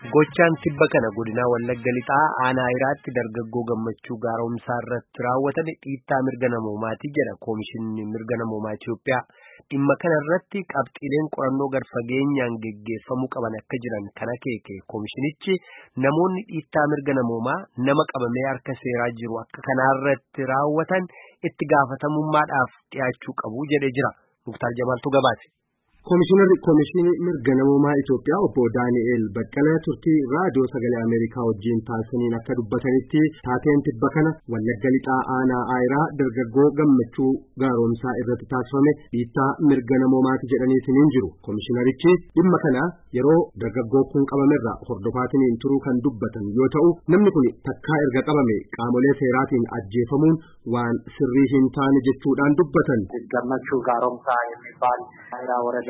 Gochaan tibba kana godina Wallagga Lixaa aanaa Iraatti dargaggoo gammachuu gaaromsaa irratti raawwatame dhiittaa mirga namoomaati jedha Koomishinni Mirga Namoomaa Itiyoophiyaa. Dhimma kana irratti qabxiileen qorannoo gad fageenyaan geggeeffamuu qaban akka jiran kan akeeke koomishinichi namoonni dhiittaa mirga namoomaa nama qabamee harka seeraa jiru akka kanaarratti raawwatan itti gaafatamummaadhaaf dhiyaachuu qabu jedhee jira. Muktaar Jamaaltu gabaase. Koomishinii Mirga Namoomaa Itiyoophiyaa obbo Daani'el Baqqalaa turtii raadiyoo sagalee Ameerikaa wajjin taasisaniin akka dubbatanitti taateen tibba kana Wallagga Lixaa aanaa Aayiraa dargaggoo gammachuu gaaromsaa irratti taasifame dhiittaa mirga namoomaati jedhaniitiin jiru. Koomishinarichi dhimma kana yeroo dargaggoo kun qabamerra hordofaatiin turuu kan dubbatan yoo ta'u namni kun takkaa erga qabame qaamolee seeraatiin ajjeefamuun waan sirrii hin taane jechuudhaan dubbatan. Gammachuu gaaromsaa የሚባል Aayiraa ወረዳ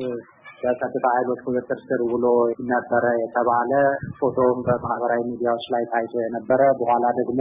በጸጥታ ኃይሎች ቁጥጥር ስር ውሎ ነበረ የተባለ ፎቶም በማህበራዊ ሚዲያዎች ላይ ታይቶ የነበረ በኋላ ደግሞ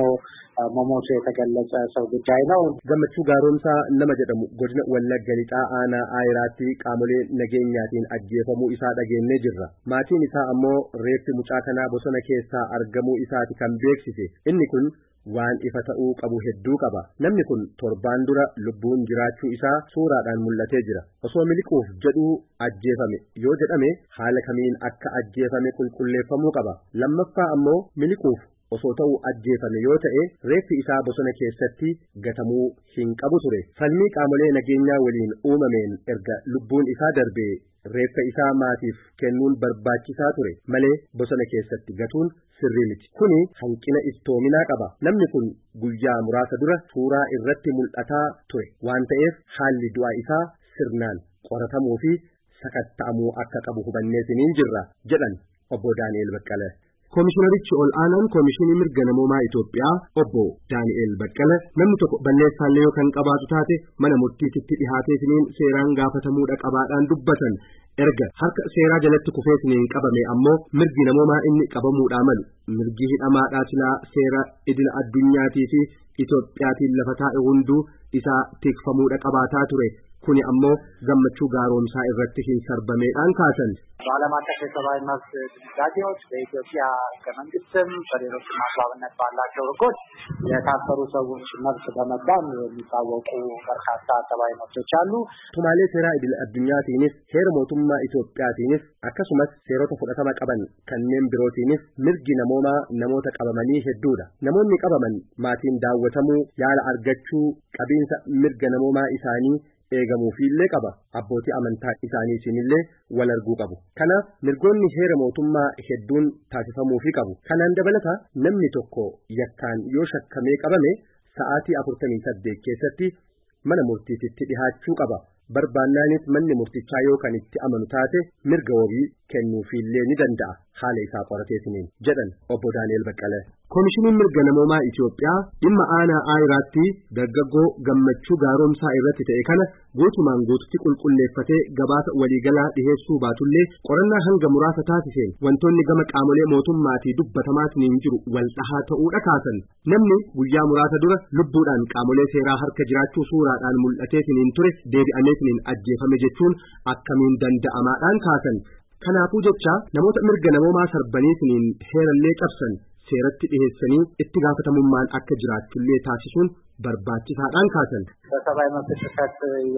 መሞቱ የተገለጸ ሰው ጉዳይ ነው። Gammachuu gaaromsaa nama jedhamu godina Wallagga Lixaa aanaa Aayiraatti qaamolee nageenyaatiin ajjeefamuu isaa dhageenyee jirra. Maatiin isaa ammoo reeffi mucaa kanaa bosona keessaa argamuu isaati kan beeksise. Inni kun waan ifa ta'uu qabu hedduu qaba. Namni kun torbaan dura lubbuun jiraachuu isaa suuraadhaan mul'atee jira. Osoo miliquuf jedhuu ajjeefame yoo jedhame haala kamiin akka ajjeefame qulqulleeffamuu qaba. Lammaffaa ammoo miliquuf osoo ta'uu ajjeefame yoo ta'e reeffi isaa bosona keessatti gatamuu hin qabu ture. Falmii qaamolee nageenyaa waliin uumameen erga lubbuun isaa darbee reeffa isaa maatiif kennuun barbaachisaa ture malee bosona keessatti gatuun sirrii miti. Kuni hanqina iftoominaa qaba. Namni kun guyyaa muraasa dura suuraa irratti mul'ataa ture waan ta'eef haalli du'a isaa sirnaan qoratamuu fi sakatta'amuu akka qabu hubanneesiniin jirra jedhan obbo Daani'el Baqqalaa. Koomishinarichi ol aanaan Koomishinii Mirga Namoomaa Itiyoophiyaa obbo Daani'el Baqqalaa namni tokko balleessaallee yoo kan qabaatu taate mana murtiitti dhihaateesiniin seeraan gaafatamuudha qabaadhaan dubbatan. Erga harka seeraa jalatti kufeesiniin qabame ammoo mirgi namoomaa inni qabamuudhaa malu mirgi hidhamaadhaa silaa seera idila addunyaatii fi Itiyoophiyaatiin lafa taa'e hunduu isaa tikfamuudha qabaataa ture. Kuni ammoo gammachuu gaaromsaa irratti hin sarbameedhaan kaasan. በዓለም አቀፍ የሰብአዊ መብት ድንጋጌዎች በኢትዮጵያ ሕገ መንግስትም በሌሎችም አግባብነት ባላቸው ሕጎች የታሰሩ ሰዎች መብት በመባል የሚታወቁ በርካታ ሰብአዊ መብቶች አሉ። ቱማሌ ሴራ ኢድል አዱኛቲንስ ሄር ሞቱማ ኢትዮጵያቲንስ akkasumas seerota fudhatama qaban kanneen birootiinis mirgi namoomaa namoota qabamanii hedduudha. Namoonni qabaman maatiin daawwatamuu yaala argachuu qabiinsa mirga namoomaa isaanii eegamuufiillee qaba. Abbootii amantaa isaaniitinillee wal arguu qabu. Kanaaf mirgoonni heera mootummaa hedduun taasifamuufii qabu. Kanaan dabalata namni tokko yakkaan yoo shakkamee qabame sa'aatii 48 keessatti mana murtiitti dhihaachuu qaba. Barbaannaanis manni murtichaa yoo kan itti amanu taate mirga wabii kennuufiillee ni danda'a haala isaa qorateesiniin jedhan obbo Daani'el Baqqalaa. Koomishiniin Mirga Namoomaa Itiyoophiyaa dhimma aanaa Aayiraatti dargaggoo gammachuu gaaromsaa irratti ta'e kana guutumaan guututti qulqulleeffatee gabaasa waliigalaa dhiheessuu baatullee qorannaa hanga muraasa taasiseen wantoonni gama qaamolee mootummaatii dubbatamaatiin jiru wal dhahaa ta'uudha kaasan. Namni guyyaa muraasa dura lubbuudhaan qaamolee seeraa harka jiraachuu suuraadhaan mul'ateetiin ture deebi'ameetiin ajjeefame jechuun akkamiin danda'amaadhaan kaasan. Kanaafuu jecha namoota mirga namoomaa sarbaniitiin heerallee cabsan seeratti dhiheessanii itti gaafatamummaan akka jiraatullee taasisuun barbaachisaadhaan kaasan. በሰብአዊ መብት ጥሰት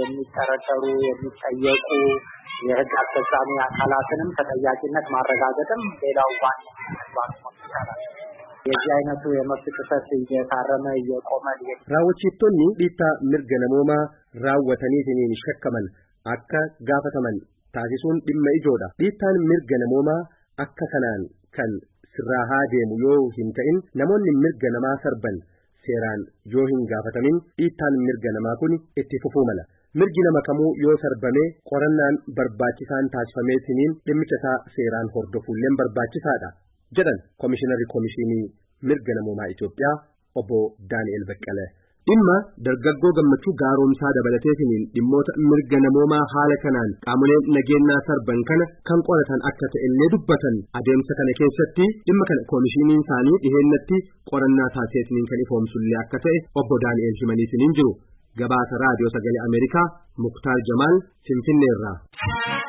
የሚጠረጠሩ የሚጠየቁ የህግ አስፈጻሚ አካላትንም ተጠያቂነት ማረጋገጥም ሌላው ዋና የዚህ አይነቱ የመብት ጥሰት እየታረመ እየቆመ raawwachiiftonni dhiittaa mirga namoomaa raawwataniitiin shakkaman akka gaafataman taasisuun dhimma ijoodha. Dhiittaan mirga namoomaa akka kanaan kan sirraa haa deemu yoo hin ta'in namoonni mirga namaa sarban seeraan yoo hin gaafatamin dhiittaan mirga namaa kun itti fufuu mala. Mirgi nama kamuu yoo sarbame qorannaan barbaachisaan taasifameetiniin dhimmicha isaa seeraan hordofuulleen barbaachisaadha jedhan Koomishinarri Koomishinii Mirga Namoomaa Itiyoophiyaa obbo Daani'el Baqqalaa. Dhimma dargaggoo gammachuu gaaromsaa dabalateetiin dhimmoota mirga namoomaa haala kanaan qaamoleen nageenyaa sarban kana kan qoratan akka ta'ellee dubbatan. Adeemsa kana keessatti dhimma kana koomishiniin isaanii dhiheennatti qorannaa taasiseetiin kan ifoomsullee akka ta'e obbo Daani'el himaniitiin jiru. Gabaasa raadiyoo sagalee Ameerikaa Muktaar Jamaal Finfinneerraa.